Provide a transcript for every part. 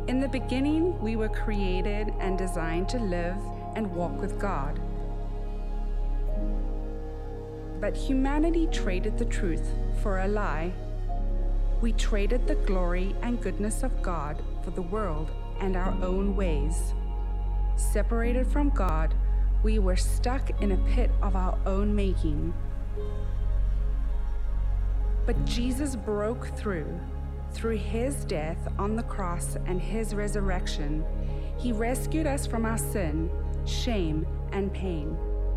In the beginning, we were created and designed to live and walk with God. But humanity traded the truth for a lie. We traded the glory and goodness of God for the world and our own ways. Separated from God, we were stuck in a pit of our own making. But Jesus broke through his death on the cross and his resurrection. He rescued us from our sin, shame, and pain.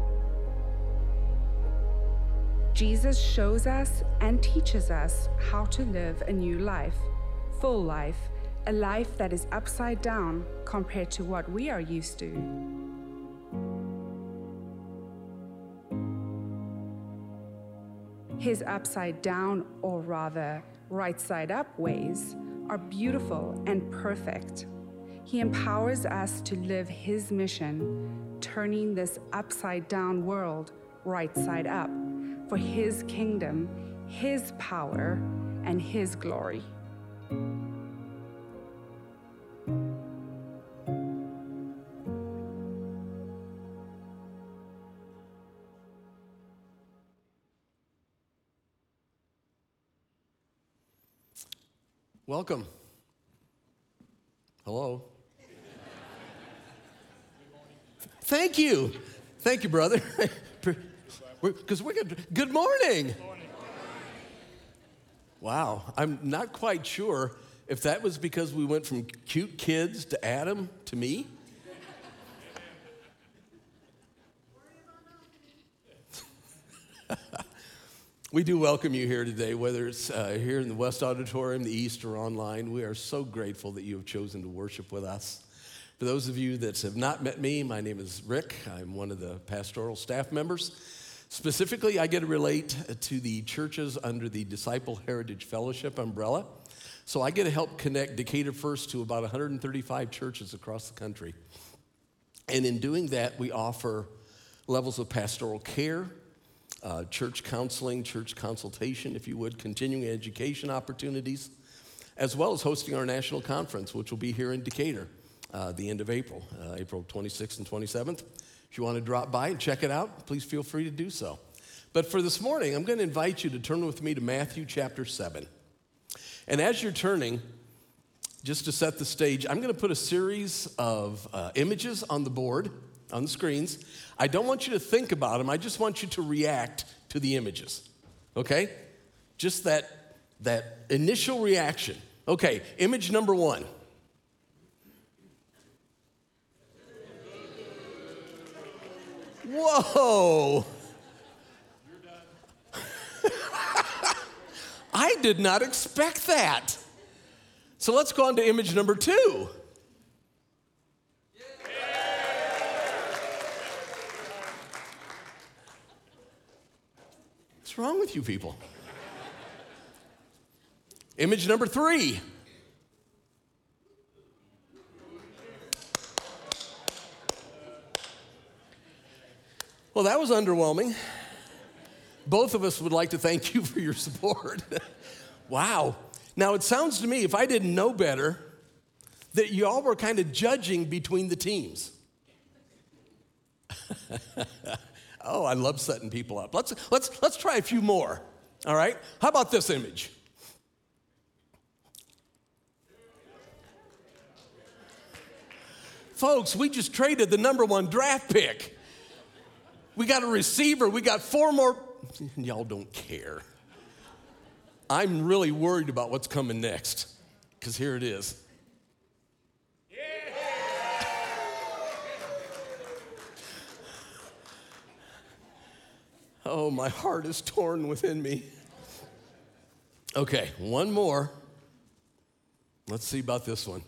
Jesus shows us and teaches us how to live a new life, full life, a life that is upside down compared to what we are used to. His upside down, or rather right side up ways are beautiful and perfect. He empowers us to live his mission, turning this upside down world right side up for his kingdom, his power, and his glory. Welcome. Hello. Thank you. Thank you, brother. Because we're good. Good morning. Wow. I'm not quite sure if that was because we went from cute kids to Adam to me. We do welcome you here today, whether it's here in the West Auditorium, the East, or online. We are so grateful that you have chosen to worship with us. For those of you that have not met me, my name is Rick. I'm one of the pastoral staff members. Specifically, I get to relate to the churches under the Disciple Heritage Fellowship umbrella. So I get to help connect Decatur First to about 135 churches across the country. And in doing that, we offer levels of pastoral care, church counseling, church consultation, if you would, continuing education opportunities, as well as hosting our national conference, which will be here in Decatur the end of April, April 26th and 27th. If you want to drop by and check it out, please feel free to do so. But for this morning, I'm going to invite you to turn with me to Matthew chapter 7. And as you're turning, just to set the stage, I'm going to put a series of images on the board, on the screens. I don't want you to think about them. I just want you to react to the images, okay? Just that initial reaction. Okay, image number 1. Whoa. I did not expect that. So let's go on to image number 2. What's wrong with you people? Image number 3. Well, that was underwhelming. Both of us would like to thank you for your support. Wow. Now, it sounds to me, if I didn't know better, that you all were kind of judging between the teams. Oh, I love setting people up. Let's try a few more. All right? How about this image? Folks, we just traded the number 1 draft pick. We got a receiver. We got 4 more. Y'all don't care. I'm really worried about what's coming next, because here it is. Oh, my heart is torn within me. Okay, one more. Let's see about this one.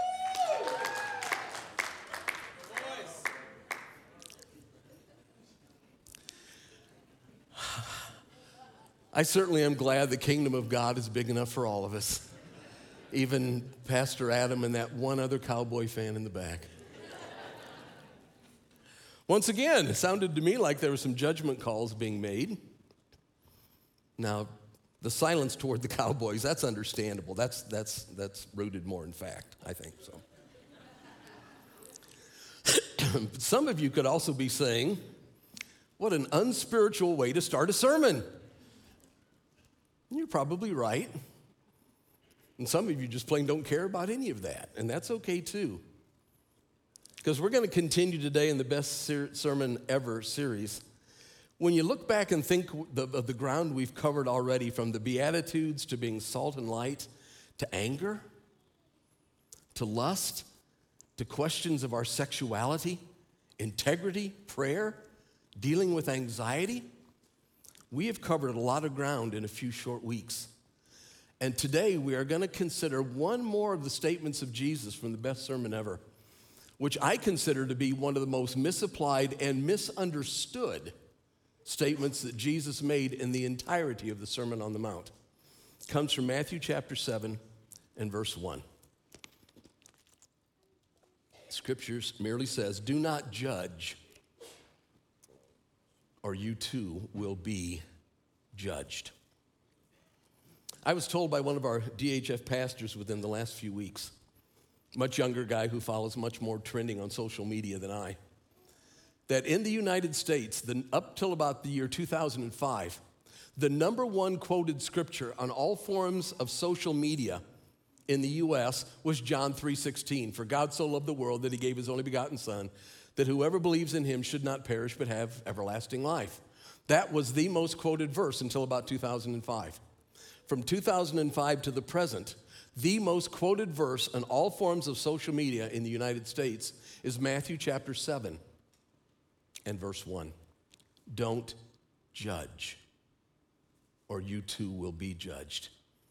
I certainly am glad the kingdom of God is big enough for all of us. Even Pastor Adam and that one other cowboy fan in the back. Once again, it sounded to me like there were some judgment calls being made. Now, The silence toward the Cowboys, that's understandable. That's rooted more in fact, I think so. But some of you could also be saying, what an unspiritual way to start a sermon. You're probably right. And some of you just plain don't care about any of that, and that's okay too. Because we're going to continue today in the Best Sermon Ever series. When you look back and think of the ground we've covered already, from the Beatitudes to being salt and light, to anger, to lust, to questions of our sexuality, integrity, prayer, dealing with anxiety, we have covered a lot of ground in a few short weeks. And today we are going to consider one more of the statements of Jesus from the Best Sermon Ever, which I consider to be one of the most misapplied and misunderstood statements that Jesus made in the entirety of the Sermon on the Mount. It comes from Matthew chapter 7 and verse 1. Scriptures merely says, "Do not judge, or you too will be judged." I was told by one of our DHF pastors within the last few weeks, much younger guy who follows much more trending on social media than I, that in the United States, up till about the year 2005, the number one quoted scripture on all forms of social media in the U.S. was John 3:16. "For God so loved the world that he gave his only begotten Son, that whoever believes in him should not perish but have everlasting life." That was the most quoted verse until about 2005. From 2005 to the present, the most quoted verse on all forms of social media in the United States is Matthew chapter 7 and verse 1. "Don't judge, or you too will be judged."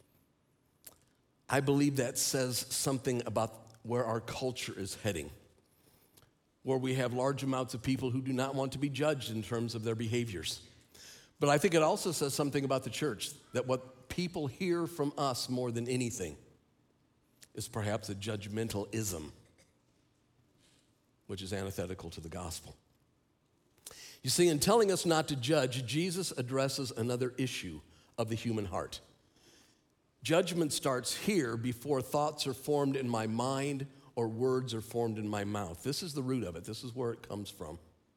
I believe that says something about where our culture is heading, where we have large amounts of people who do not want to be judged in terms of their behaviors. But I think it also says something about the church, that what people hear from us more than anything is perhaps a judgmentalism, which is antithetical to the gospel. You see, in telling us not to judge, Jesus addresses another issue of the human heart. Judgment starts here before thoughts are formed in my mind or words are formed in my mouth. This is the root of it. This is where it comes from.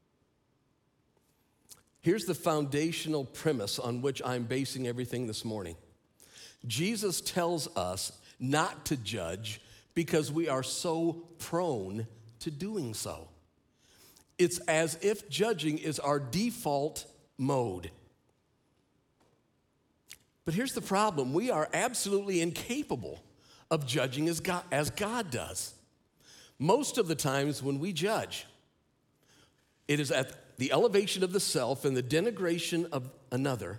Here's the foundational premise on which I'm basing everything this morning. Jesus tells us not to judge because we are so prone to doing so. It's as if judging is our default mode. But here's the problem. We are absolutely incapable of judging as God does. Most of the times when we judge, it is at the elevation of the self and the denigration of another.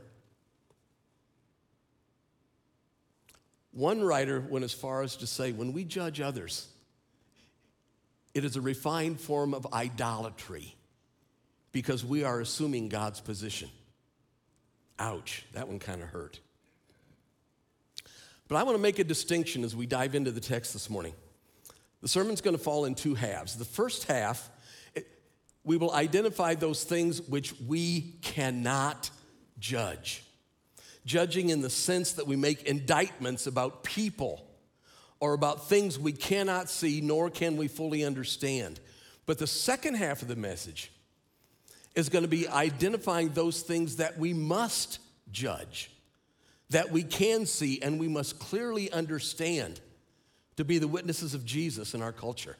One writer went as far as to say, when we judge others, it is a refined form of idolatry because we are assuming God's position. Ouch, that one kind of hurt. But I want to make a distinction as we dive into the text this morning. The sermon's going to fall in two halves. The first half, we will identify those things which we cannot judge. Judging in the sense that we make indictments about people or about things we cannot see nor can we fully understand. But the second half of the message is going to be identifying those things that we must judge, that we can see and we must clearly understand to be the witnesses of Jesus in our culture.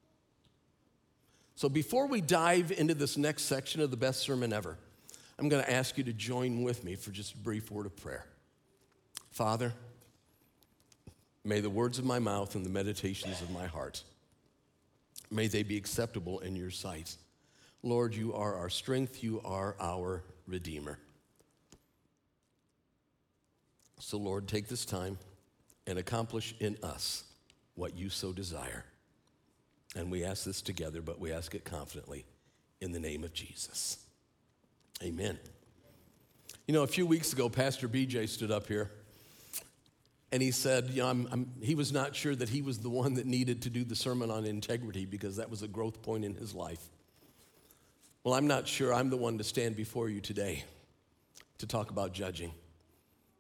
So before we dive into this next section of the Best Sermon Ever, I'm going to ask you to join with me for just a brief word of prayer. Father, may the words of my mouth and the meditations of my heart, may they be acceptable in your sight. Lord, you are our strength, you are our Redeemer. So Lord, take this time and accomplish in us what you so desire. And we ask this together, but we ask it confidently in the name of Jesus. Amen. You know, a few weeks ago, Pastor BJ stood up here and he said, he was not sure that he was the one that needed to do the sermon on integrity because that was a growth point in his life. Well, I'm not sure I'm the one to stand before you today to talk about judging.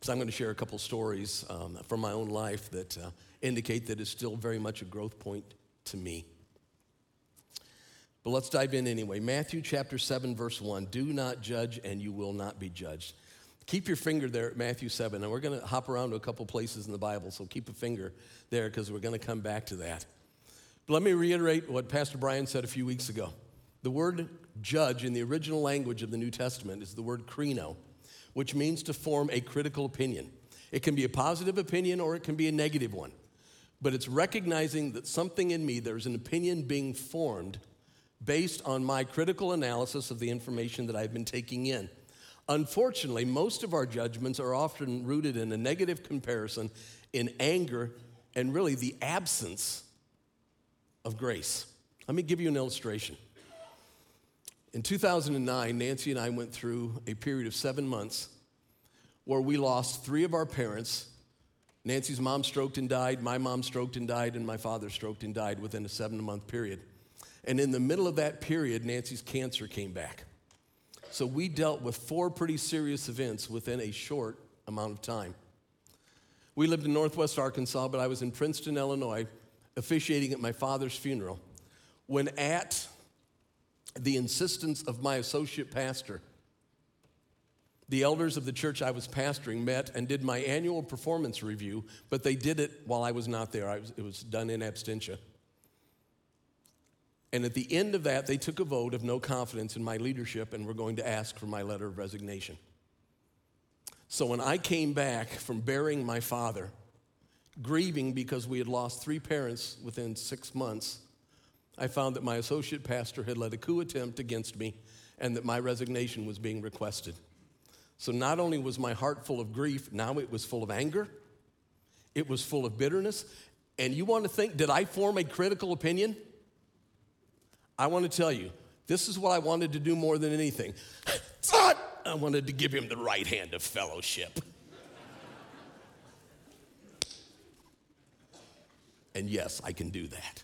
So I'm going to share a couple stories from my own life that indicate that it's still very much a growth point to me. But let's dive in anyway. Matthew chapter 7, verse 1. Do not judge, and you will not be judged. Keep your finger there at Matthew 7. And we're going to hop around to a couple places in the Bible, so keep a finger there because we're going to come back to that. But let me reiterate what Pastor Brian said a few weeks ago. The word judge in the original language of the New Testament is the word krino, which means to form a critical opinion. It can be a positive opinion or it can be a negative one. But it's recognizing that something in me, there's an opinion being formed based on my critical analysis of the information that I've been taking in. Unfortunately, most of our judgments are often rooted in a negative comparison, in anger, and really the absence of grace. Let me give you an illustration. In 2009, Nancy and I went through a period of 7 months where we lost 3 of our parents. Nancy's mom stroked and died, my mom stroked and died, and my father stroked and died within a 7-month period. And in the middle of that period, Nancy's cancer came back. So we dealt with 4 pretty serious events within a short amount of time. We lived in Northwest Arkansas, but I was in Princeton, Illinois, officiating at my father's funeral, when at the insistence of my associate pastor, the elders of the church I was pastoring met and did my annual performance review, but they did it while I was not there. It was done in absentia. And at the end of that, they took a vote of no confidence in my leadership and were going to ask for my letter of resignation. So when I came back from burying my father, grieving because we had lost 3 parents within 6 months, I found that my associate pastor had led a coup attempt against me and that my resignation was being requested. So not only was my heart full of grief, now it was full of anger, it was full of bitterness. And you want to think, did I form a critical opinion? I want to tell you, this is what I wanted to do more than anything. I wanted to give him the right hand of fellowship. And yes, I can do that.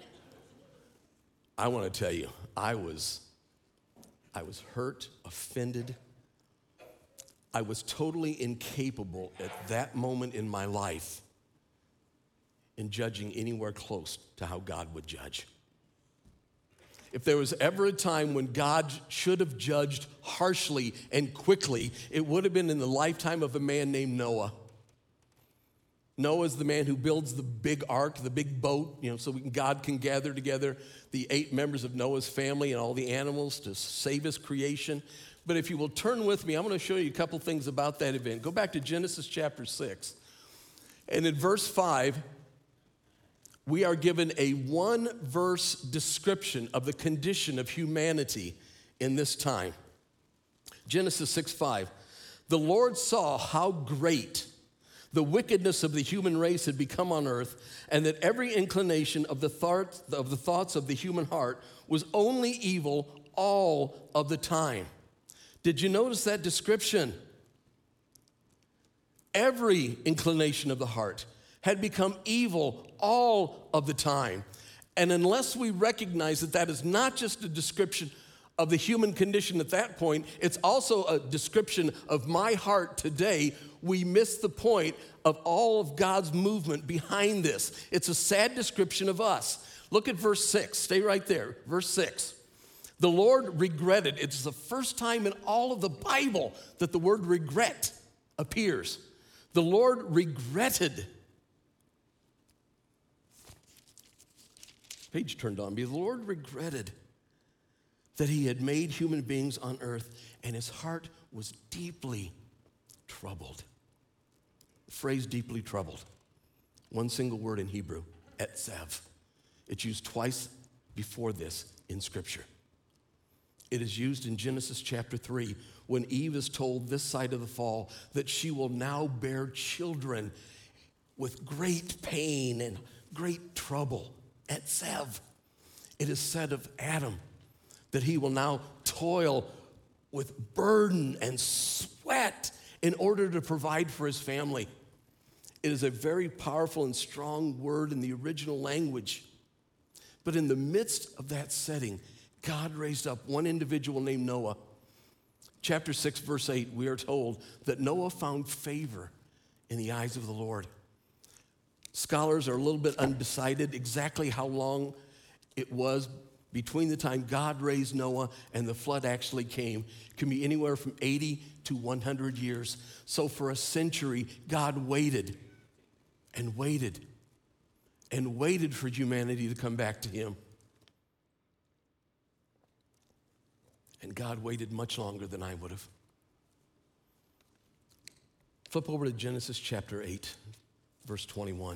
I want to tell you, I was hurt, offended. I was totally incapable at that moment in my life in judging anywhere close to how God would judge. If there was ever a time when God should have judged harshly and quickly, it would have been in the lifetime of a man named Noah. Noah is the man who builds the big ark, the big boat, so God can gather together the 8 members of Noah's family and all the animals to save his creation. But if you will turn with me, I'm going to show you a couple things about that event. Go back to Genesis chapter 6. And in verse 5, we are given a 1-verse description of the condition of humanity in this time. Genesis 6:5. The Lord saw how great the wickedness of the human race had become on earth, and that every inclination of the thoughts of the human heart was only evil all of the time. Did you notice that description? Every inclination of the heart had become evil all of the time. And unless we recognize that that is not just a description of the human condition at that point, it's also a description of my heart today, we miss the point of all of God's movement behind this. It's a sad description of us. Look at verse 6. Stay right there. Verse 6. The Lord regretted. It's the first time in all of the Bible that the word regret appears. The Lord regretted. Page turned on me. The Lord regretted that he had made human beings on earth, and his heart was deeply troubled. The phrase deeply troubled. One single word in Hebrew, etzev. It's used twice before this in Scripture. It is used in Genesis chapter 3 when Eve is told this side of the fall that she will now bear children with great pain and great trouble. Etzev. It is said of Adam that he will now toil with burden and sweat in order to provide for his family. It is a very powerful and strong word in the original language. But in the midst of that setting, God raised up one individual named Noah Chapter 6, verse 8, we are told that Noah found favor in the eyes of the Lord. Scholars are a little bit undecided exactly how long it was between the time God raised Noah and the flood actually came. It can be anywhere from 80 to 100 years. So for a century, God waited and waited and waited for humanity to come back to him. And God waited much longer than I would have. Flip over to Genesis chapter 8, verse 21.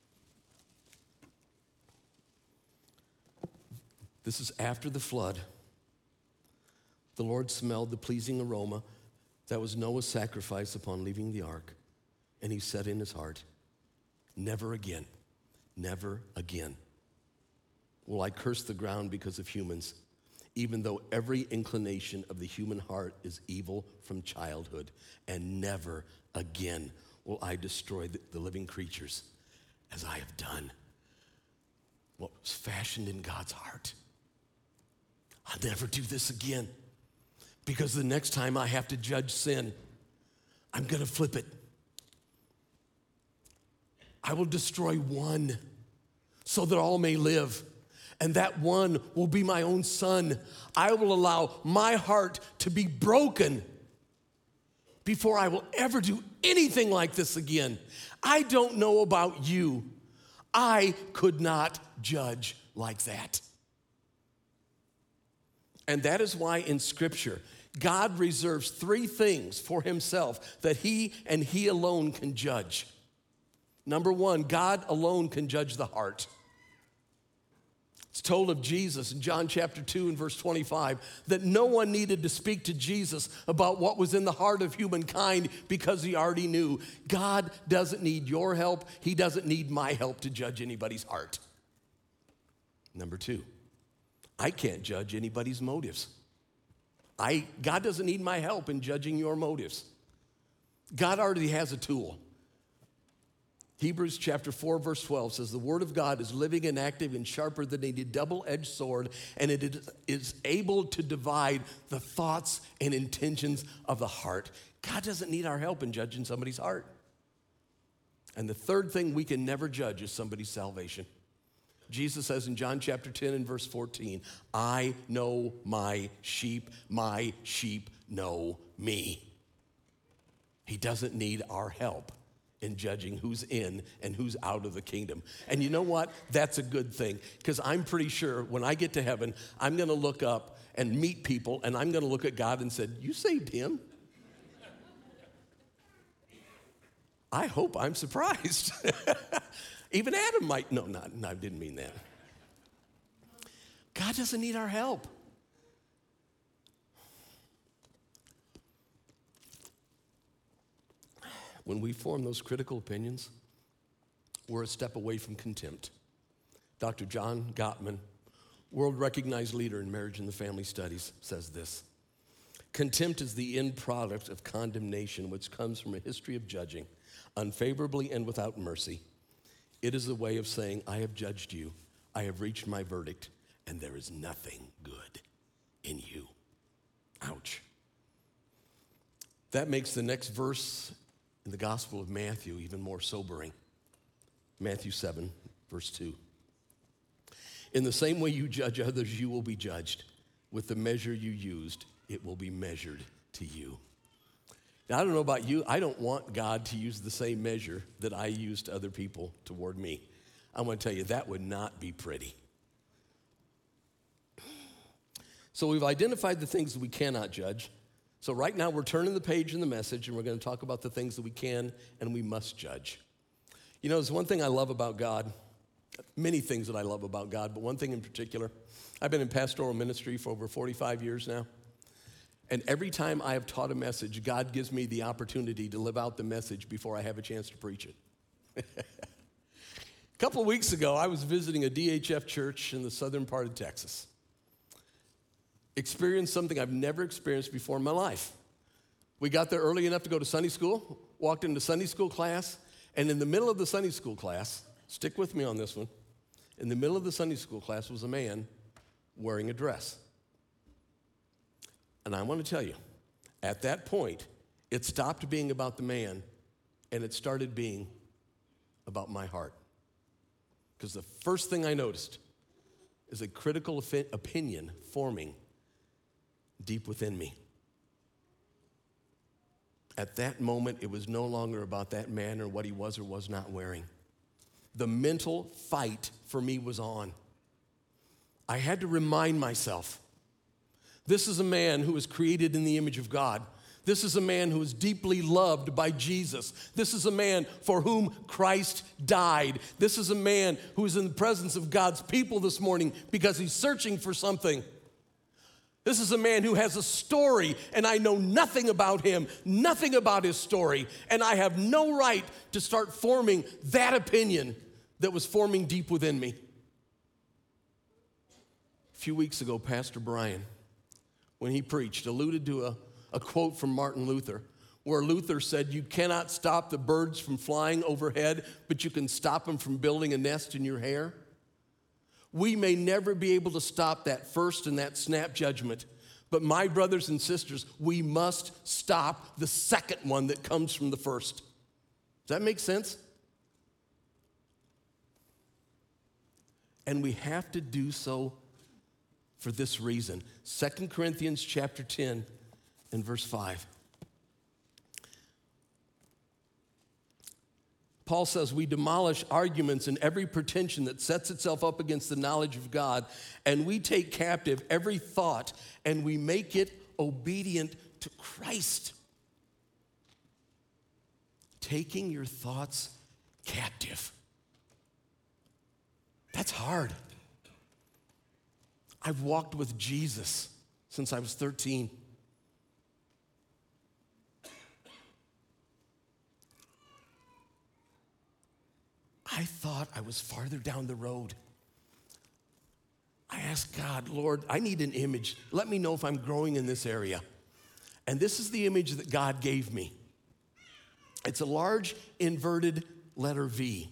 This is after the flood. The Lord smelled the pleasing aroma that was Noah's sacrifice upon leaving the ark, and he said in his heart, never again, never again will I curse the ground because of humans, even though every inclination of the human heart is evil from childhood, and never again will I destroy the living creatures as I have done what was fashioned in God's heart. I'll never do this again, because the next time I have to judge sin, I'm going to flip it. I will destroy one so that all may live, and that one will be my own son. I will allow my heart to be broken before I will ever do anything like this again. I don't know about you. I could not judge like that. And that is why in Scripture, God reserves 3 things for himself that he and he alone can judge. Number 1, God alone can judge the heart. It's told of Jesus in John chapter 2 and verse 25 that no one needed to speak to Jesus about what was in the heart of humankind because he already knew. God doesn't need your help. He doesn't need my help to judge anybody's heart. Number 2, I can't judge anybody's motives. God doesn't need my help in judging your motives. God already has a tool. Hebrews chapter 4, verse 12 says, the word of God is living and active and sharper than a double-edged sword, and it is able to divide the thoughts and intentions of the heart. God doesn't need our help in judging somebody's heart. And the third thing we can never judge is somebody's salvation. Jesus says in John chapter 10 and verse 14, I know my sheep know me. He doesn't need our help in judging who's in and who's out of the kingdom. And you know what? That's a good thing, because I'm pretty sure when I get to heaven, I'm going to look up and meet people, and I'm going to look at God and say, you saved him? I hope I'm surprised. Even Adam might, no, I didn't mean that. God doesn't need our help. When we form those critical opinions, we're a step away from contempt. Dr. John Gottman, world-recognized leader in marriage and the family studies, says this: contempt is the end product of condemnation, which comes from a history of judging, unfavorably and without mercy. It is a way of saying, I have judged you, I have reached my verdict, and there is nothing good in you. Ouch. That makes the next verse in the Gospel of Matthew even more sobering. Matthew 7, verse 2. In the same way you judge others, you will be judged. With the measure you used, it will be measured to you. Now, I don't know about you. I don't want God to use the same measure that I use to other people toward me. I want to tell you, that would not be pretty. So we've identified the things that we cannot judge. So right now we're turning the page in the message, and we're going to talk about the things that we can and we must judge. You know, there's one thing I love about God, many things that I love about God, but one thing in particular. I've been in pastoral ministry for over 45 years now, and every time I have taught a message, God gives me the opportunity to live out the message before I have a chance to preach it. A couple of weeks ago, I was visiting a DHF church in the southern part of Texas. Experienced something I've never experienced before in my life. We got there early enough to go to Sunday school, walked into Sunday school class, and in the middle of the Sunday school class, stick with me on this one, in the middle of the Sunday school class was a man wearing a dress. And I want to tell you, At that point, it stopped being about the man and it started being about my heart. Because the first thing I noticed is a critical opinion forming deep within me. At that moment, it was no longer about that man or what he was or was not wearing. The mental fight for me was on. I had to remind myself, this is a man who was created in the image of God. This is a man who is deeply loved by Jesus. This is a man for whom Christ died. This is a man who is in the presence of God's people this morning because he's searching for something. This is a man who has a story, and I know nothing about him, nothing about his story, and I have no right to start forming that opinion that was forming deep within me. A few weeks ago, Pastor Brian, when he preached, alluded to a quote from Martin Luther, where Luther said, "You cannot stop the birds from flying overhead, but you can stop them from building a nest in your hair." We may never be able to stop that first and that snap judgment, but my brothers and sisters, we must stop the second one that comes from the first. Does that make sense? And we have to do so for this reason. 2 Corinthians chapter 10 and verse 5. Paul says, we demolish arguments and every pretension that sets itself up against the knowledge of God, and we take captive every thought and we make it obedient to Christ. Taking your thoughts captive. That's hard. I've walked with Jesus since I was 13. I thought I was farther down the road. I asked God, Lord, I need an image. Let me know if I'm growing in this area. And this is the image that God gave me. It's a large inverted letter V.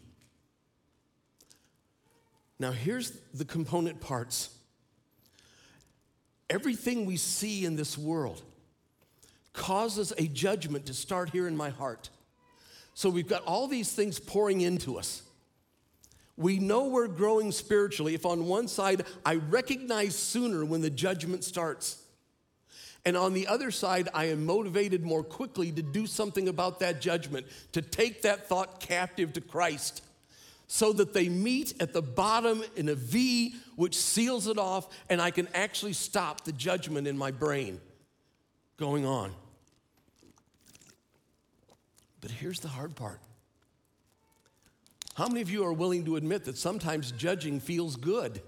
Now here's the component parts. Everything we see in this world causes a judgment to start here in my heart. So we've got all these things pouring into us. We know we're growing spiritually if on one side I recognize sooner when the judgment starts. And on the other side, I am motivated more quickly to do something about that judgment, to take that thought captive to Christ, so that they meet at the bottom in a V, which seals it off, and I can actually stop the judgment in my brain going on. But here's the hard part. How many of you are willing to admit that sometimes judging feels good?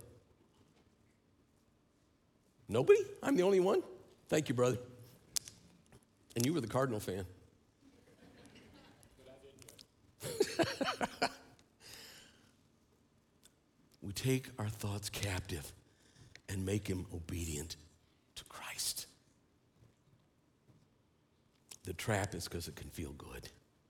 Nobody? I'm the only one? Thank you, brother. And you were the Cardinal fan. We take our thoughts captive and make him obedient to Christ. The trap is because it can feel good.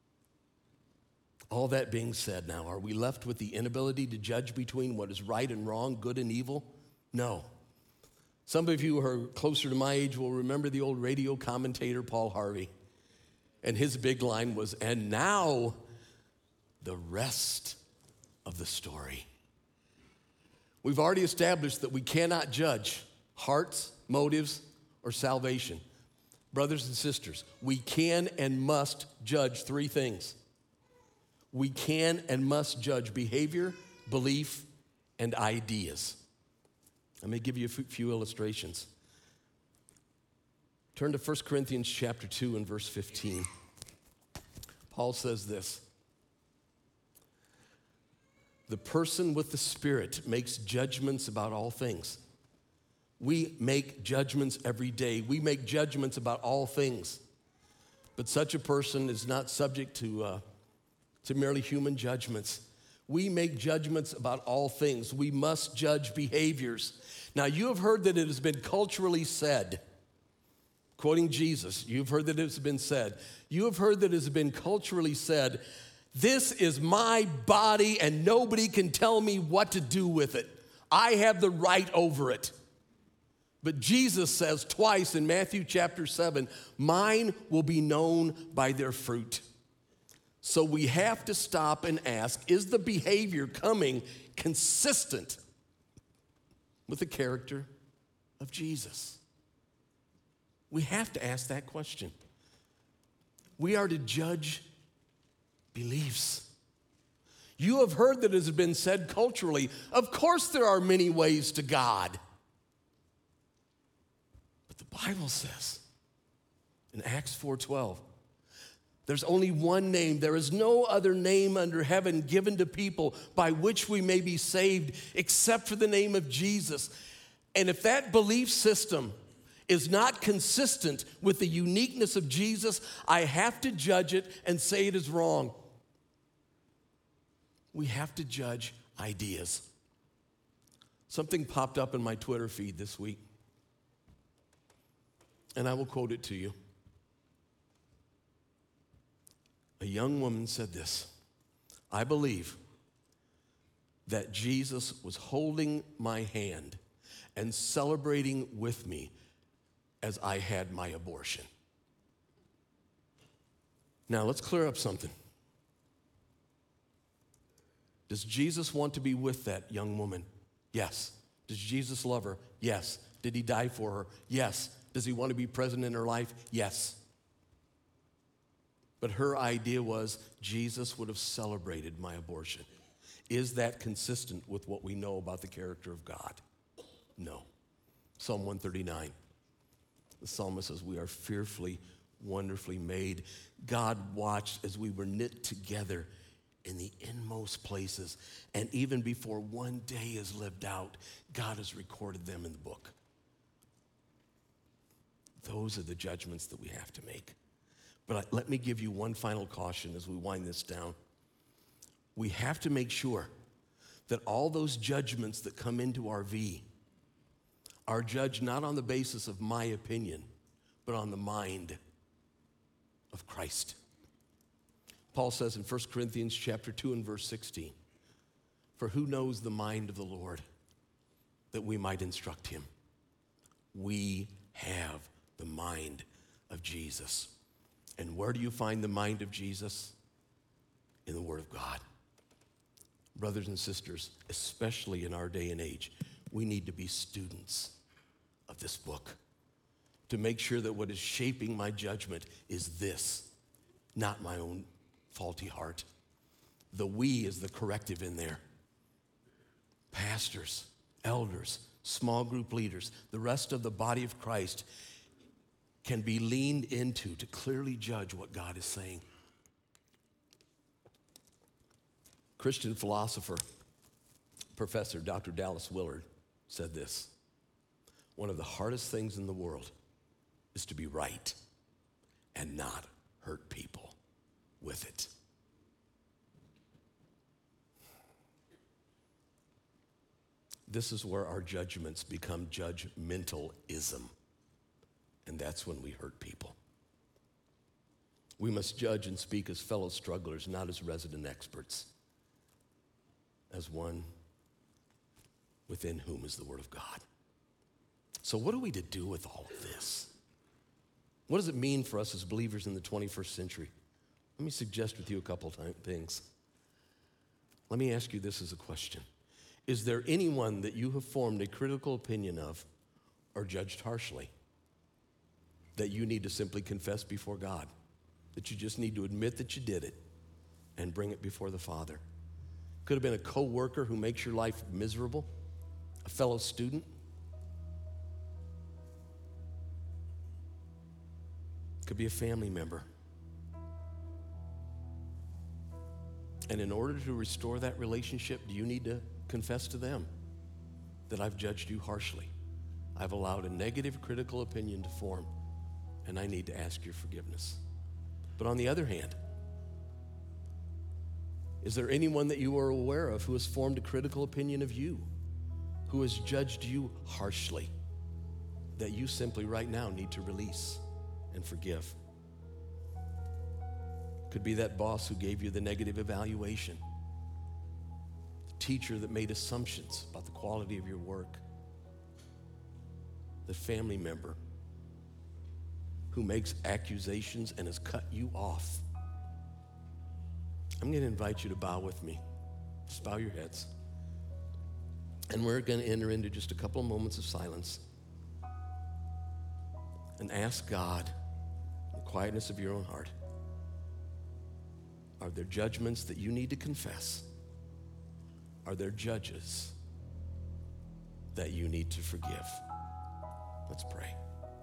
All that being said now, are we left with the inability to judge between what is right and wrong, good and evil? No. Some of you who are closer to my age will remember the old radio commentator Paul Harvey. And his big line was, and now the rest of the story. We've already established that we cannot judge hearts, motives, or salvation. Brothers and sisters, we can and must judge three things. We can and must judge behavior, belief, and ideas. Let me give you a few illustrations. Turn to 1 Corinthians chapter 2 and verse 15. Paul says this: the person with the Spirit makes judgments about all things. We make judgments every day. We make judgments about all things. But such a person is not subject to merely human judgments. We make judgments about all things. We must judge behaviors. Now, you have heard that it has been culturally said, quoting Jesus, you've heard that it has been said, you have heard that it has been culturally said, this is my body and nobody can tell me what to do with it. I have the right over it. But Jesus says twice in Matthew chapter 7, mine will be known by their fruit. So we have to stop and ask, is the behavior coming consistent with the character of Jesus? We have to ask that question. We are to judge beliefs. You have heard that it has been said culturally, of course there are many ways to God. But the Bible says in Acts 4:12, there's only one name. There is no other name under heaven given to people by which we may be saved except for the name of Jesus. And if that belief system is not consistent with the uniqueness of Jesus, I have to judge it and say it is wrong. We have to judge ideas. Something popped up in my Twitter feed this week, and I will quote it to you. A young woman said this: I believe that Jesus was holding my hand and celebrating with me as I had my abortion. Now, let's clear up something. Does Jesus want to be with that young woman? Yes. Does Jesus love her? Yes. Did he die for her? Yes. Does he want to be present in her life? Yes. But her idea was Jesus would have celebrated my abortion. Is that consistent with what we know about the character of God? No. Psalm 139. The psalmist says, we are fearfully, wonderfully made. God watched as we were knit together in the inmost places. And even before one day is lived out, God has recorded them in the book. Those are the judgments that we have to make. But let me give you one final caution as we wind this down. We have to make sure that all those judgments that come into our V are judged not on the basis of my opinion, but on the mind of Christ. Paul says in 1 Corinthians chapter 2 and verse 16, for who knows the mind of the Lord that we might instruct him? We have the mind of Jesus. And where do you find the mind of Jesus? In the Word of God. Brothers and sisters, especially in our day and age, we need to be students of this book to make sure that what is shaping my judgment is this, not my own faulty heart. The we is the corrective in there. Pastors, elders, small group leaders, the rest of the body of Christ can be leaned into to clearly judge what God is saying. Christian philosopher, Professor Dr. Dallas Willard said this: one of the hardest things in the world is to be right and not hurt people with it. This is where our judgments become judgmentalism, and that's when we hurt people. We must judge and speak as fellow strugglers, not as resident experts, as one within whom is the Word of God. So what are we to do with all of this? What does it mean for us as believers in the 21st century? Let me suggest with you a couple things. Let me ask you this as a question. Is there anyone that you have formed a critical opinion of or judged harshly that you need to simply confess before God? That you just need to admit that you did it and bring it before the Father? Could have been a co-worker who makes your life miserable, a fellow student. Could be a family member. And in order to restore that relationship, do you need to confess to them that I've judged you harshly? I've allowed a negative critical opinion to form, and I need to ask your forgiveness. But on the other hand, is there anyone that you are aware of who has formed a critical opinion of you, who has judged you harshly, that you simply right now need to release and forgive? Could be that boss who gave you the negative evaluation, the teacher that made assumptions about the quality of your work, the family member who makes accusations and has cut you off, I'm going to invite you to bow with me. Just bow your heads. And we're going to enter into just a couple of moments of silence and ask God, in the quietness of your own heart, are there judgments that you need to confess? Are there judges that you need to forgive? Let's pray.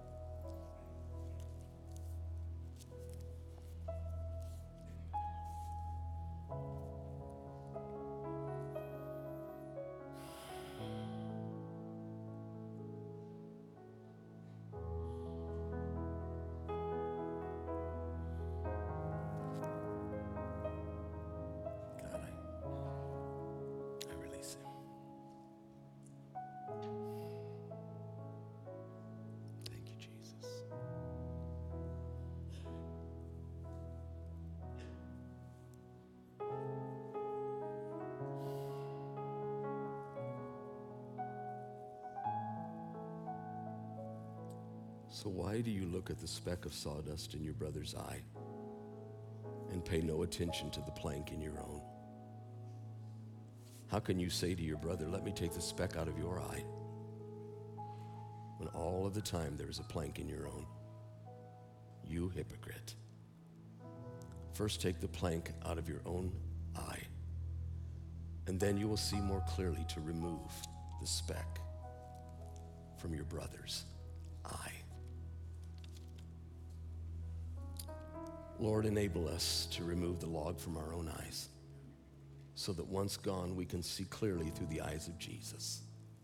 So why do you look at the speck of sawdust in your brother's eye and pay no attention to the plank in your own? How can you say to your brother, let me take the speck out of your eye, when all of the time there is a plank in your own? You hypocrite. First take the plank out of your own eye, and then you will see more clearly to remove the speck from your brother's eye. Lord, enable us to remove the log from our own eyes so that once gone, we can see clearly through the eyes of Jesus.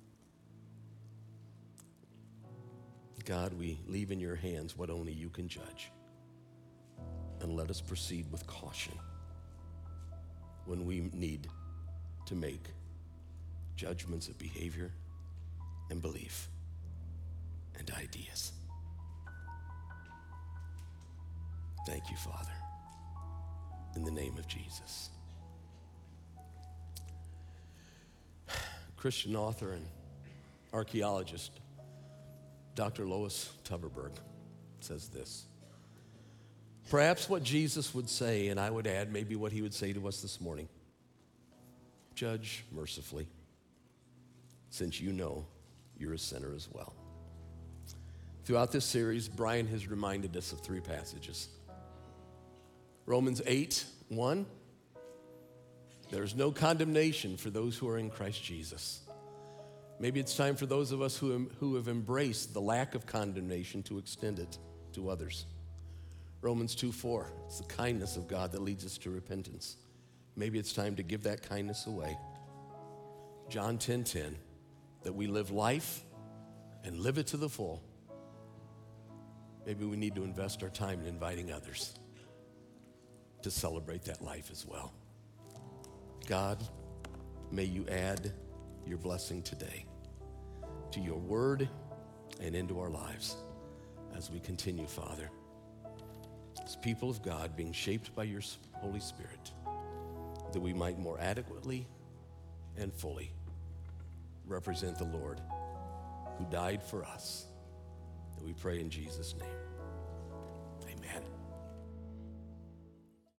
God, we leave in your hands what only you can judge. And let us proceed with caution when we need to make judgments of behavior and belief and ideas. Thank you, Father, in the name of Jesus. Christian author and archaeologist Dr. Lois Tuberberg says this: perhaps what Jesus would say, and I would add maybe what he would say to us this morning: judge mercifully, since you know you're a sinner as well. Throughout this series, Brian has reminded us of three passages. Romans 8:1, there is no condemnation for those who are in Christ Jesus. Maybe it's time for those of us who have embraced the lack of condemnation to extend it to others. Romans 2:4, it's the kindness of God that leads us to repentance. Maybe it's time to give that kindness away. John 10:10, that we live life and live it to the full. Maybe we need to invest our time in inviting others to celebrate that life as well. God, may you add your blessing today to your word and into our lives as we continue, Father, as people of God being shaped by your Holy Spirit, that we might more adequately and fully represent the Lord who died for us. And we pray in Jesus' name.